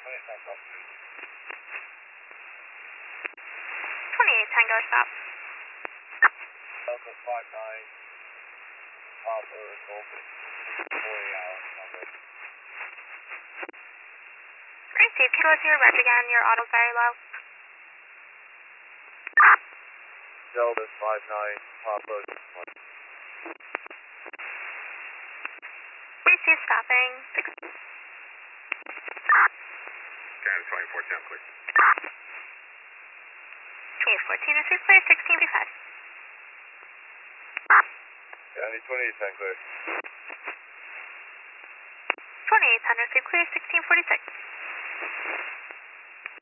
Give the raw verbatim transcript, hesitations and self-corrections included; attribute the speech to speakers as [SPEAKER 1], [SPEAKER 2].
[SPEAKER 1] twenty-eight Tango, stop.
[SPEAKER 2] Delta five nine, Papa Golf, forty hours number.
[SPEAKER 1] Great, Steve, can you go to your reg again? Your auto's very low.
[SPEAKER 2] Delta five nine, Papa.
[SPEAKER 1] Great, Steve, stopping. Six.
[SPEAKER 2] Canada twenty-four ten, clear.
[SPEAKER 1] twenty-eight fourteen, receive clear, sixteen forty-five.
[SPEAKER 2] Canada twenty-eight ten, clear.
[SPEAKER 1] twenty-eight ten, receive clear, sixteen forty-six.